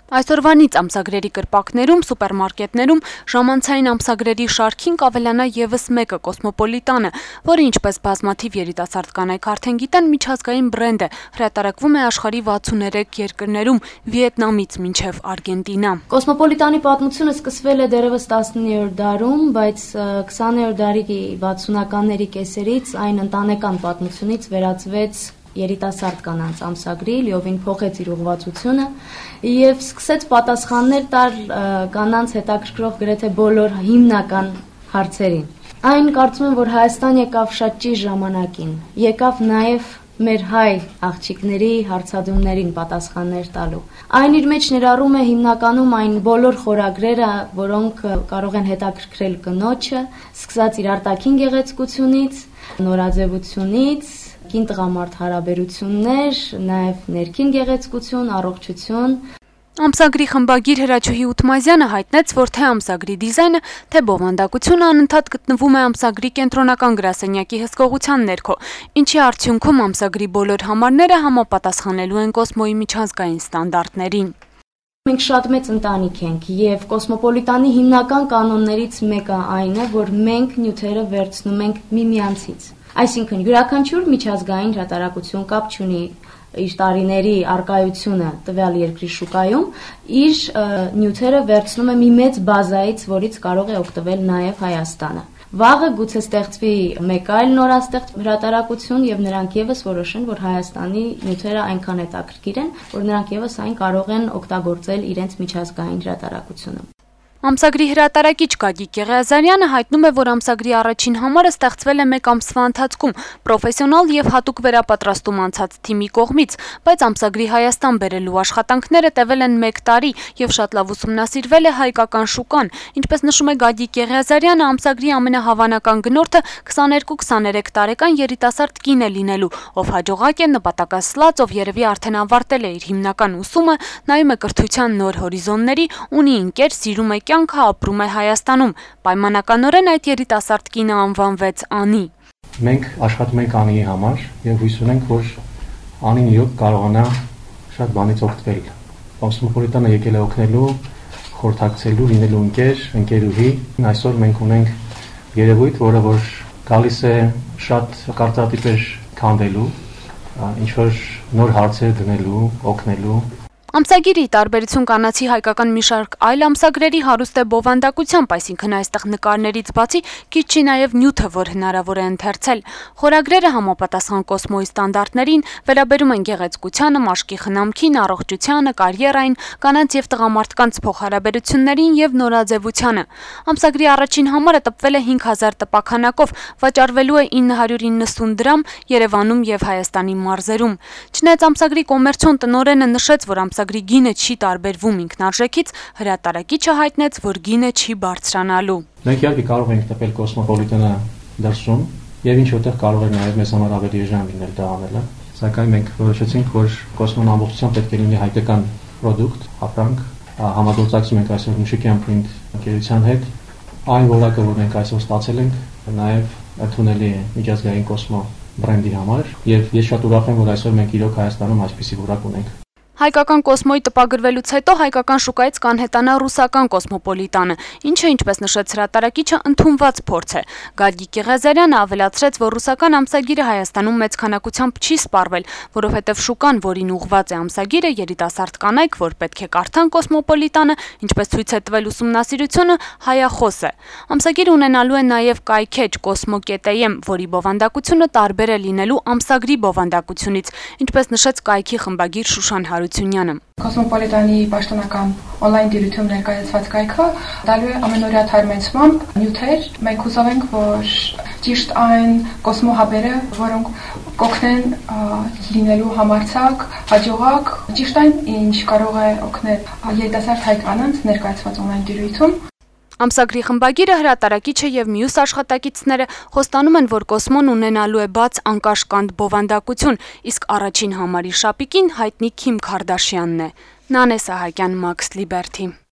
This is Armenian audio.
Այսօրվանից ամսագրերի կրպակներում, սուպերմարկետներում ժամանցային ամսագրերի շարքին կավելանա ևս մեկը՝ Կոսմոպոլիտանը, որը ինչպես բազմաթիվ երիտասարդ կանայք արդեն գիտեն, միջազգային բրենդ է, հրատարակվում է աշխարհի 63 երկրներում, Վիետնամից մինչև Արգենտինա։ Կոսմոպոլիտանի պատմությունը սկսվել է դեռևս 19-րդ դարում, բայց 20-րդ դարի 60-ականների կեսերից այն ընտանեկան պատմությունից վերածվեց երիտասարդ կանանց ամսագրի, լիովին փոխեց իր ուղղվածությունը եւ սկսեց պատասխաններ տալ կանանց հետաքրքրող գրեթե բոլոր հիմնական հարցերին։ Այն կարծում եմ, որ Հայաստան եկավ շատ ճիշտ ժամանակին։ Եկավ նաեւ մեր հայ աղջիկների հարցադրումներին պատասխաններ տալու։ Այն իր մեջ ներառում է հիմնականում այն բոլոր խորագրերը, որոնք կարող են հետաքրքրել կնոջը, սկսած իր արտաքին գեղեցկությունից, նորաձևությունից, կին-տղամարդ հարաբերություններ, նաև ներքին գեղեցկություն, առողջություն։ Ամսագրի խմբագիր Հրաչուհի Ութմազյանը հայտնեց, որ թե ամսագրի դիզայնը, թե բովանդակությունը անընդհատ գտնվում է ամսագրի կենտրոնական գրասենյակի հսկողության ներքո, ինչի արդյունքում ամսագրի բոլոր համարները համապատասխանելու են Կոսմոյի միջազգային ստանդարտներին։ Մենք շատ մեծ ընտանիք ենք եւ Կոսմոպոլիտանի հիմնական կանոններից մեկը այն է, որ մենք նյութերը վերցնում ենք միմյանցից։ Այսինքն յուրաքանչյուր միջազգային հրատարակություն կապ չունի իր տարիների արկայությունը տվյալ երկրի շուկայում, իր նյութերը վերցնում է մի մեծ բազայից, որից կարող է օգտվել նաև Հայաստանը։ Վաղը գուցե ստեղծվի մեկ այլ նորաստեղծ հրատարակություն եւ նրանք եւս որոշեն, որ Հայաստանի նյութերը այնքան հետաքրքիր են, որ նրանք եւս այն կարող են օգտագործել իրենց միջազգային հրատարակությունում։ Ամսագրի հրատարակիչ Գագիկ Եղիազարյանը հայտնում է, որ ամսագրի առաջին համարը ստեղծվել է մեկ ամսվա ընթացքում պրոֆեսիոնալ եւ հատուկ վերապատրաստում անցած թիմի կողմից, բայց ամսագրի Հայաստան բերելու աշխատանքները տևել են 1 տարի եւ շատ լավ ուսումնասիրվել է հայկական շուկան։ Ինչպես նշում է Գագիկ Եղիազարյանը, ամսագրի ամենահավանական գնորդը 22-23 տարեկան երիտասարդ կին է լինելու, ով հաջողակ է, նպատակասլաց, ով երևի արդեն ավարտել է իր հիմնական ուսումը, նայում է կրթության նոր հորիզոնների, ունի ընկեր, սիրում է կյանքը, ապրում է Հայաստանում։ Պայմանականորեն այդ երիտասարդ կինը անվանվեց Անի։ Մենք աշխատում ենք Անիի համար եւ հույս ունենք, որ Անին իրոք կարողանա շատ բանից օգտվել։ Կոսմոպոլիտանը եկել է օգնելու, խորհրդակցելու, լինելու ընկերուհի։ Այսօր մենք ունենք երևույթ, որը որ գալիս է շատ կարծրատիպեր քանդելու, ինչ որ նոր հարցեր դնելու, օգնելու։ Ամսագիրը ի տարբերություն կանացի հայկական մի շարք այլ ամսագրերի հարուստ է բովանդակությամբ, այսինքն այստեղ նկարներից բացի քիչ չի նաև նյութը, որ հնարավոր է ընթերցել։ Խորագրերը համապատասխան Կոսմոյի ստանդարտներին վերաբերում են գեղեցկությանը, մաշկի խնամքին, առողջությանը, կարիերային, կանանց եւ տղամարդկանց փոխհարաբերություններին եւ նորաձևությանը։ Ամսագրի առաջին համարը տպվել է 5000 տպաքանակով, վաճառվելու է 990 դրամ Երևանում եւ Հայաստանի մարզերում։ Չնայած ամսագրի կոմերցիոն տնօրենը նշեց, որ ամսագրի գինը չի տարբերվում ինքնարժեքից, հրատարակիչը հայտնեց, որ գինը չի բարձրանալու։ Մենք իհարկե կարող ենք տպել Կոսմոպոլիտանը դրսում եւ ինչ որտեղ կարող է նաեւ մեզ համար ավելի էժան լինել դա անելը, սակայն մենք որոշեցինք, որ Կոսմոն ամբողջությամբ պետք է լինի հայկական պրոդուկտ, ապրանք, համագործակցում ենք այսօր Միշիկյան Print ընկերության հետ, այն որակը, որ մենք այսօր ստացել ենք, նաեւ ընդունելի է միջազգային Կոսմո բրենդի համար եւ ես շատ ուրախ եմ, որ այսօր մենք իրոք Հայաստանում այսպիսի որակ ունենք։ Հայկական Կոսմոյի տպագրվելուց հետո հայկական շուկայից կանհետանա ռուսական Կոսմոպոլիտանը, ինչը, ինչպես նշեց հրատարակիչը, ընդունված փորձ է։ Գագիկ Եղիազարյանը ավելացրեց, որ ռուսական ամսագիրը Հայաստանում մեծ քանակությամբ չի սպառվել, որովհետև շուկան, որին ուղղված է ամսագիրը, երիտասարդ կանայք, որ պետք է կարդան Կոսմոպոլիտանը, ինչպես ցույց է տվել ուսումնասիրությունը, հայախոս է։ Ամսագիրը ունենալու է նաև կայքեջ Կոսմո.am, որի բովանդակությունը տարբեր է լինելու ամսագրի բովանդակությունից, ինչպես նշեց կայքի խմբագիր Շուշան Կոսմոպոլիտանի պաշտոնական օնլայն դիրույթում ներկայացված կայքը տալու է ամենօրյա թարմեցմամբ նյութեր։ Մենք հուսով ենք, որ ճիշտ այն կոսմոհաբերը, որոնք կօգնեն լինելու համարձակ, հաջողակ, ճիշտ այն, ինչ կարող է օգնել երիտասարդ հայ կանանց ներկայացված օնլայն դիրույթում։ Ամսագրի խմբագիրը, հրատարակիչը եւ մյուս աշխատակիցները խոստանում են, որ Կոսմոն ունենալու է բաց անկաշկանդ բովանդակություն, իսկ առաջին համարի շապիկին հայտնի Քիմ Քարդաշյանն է։ Նանե Սահակյան, Մաքս Լիբերթի։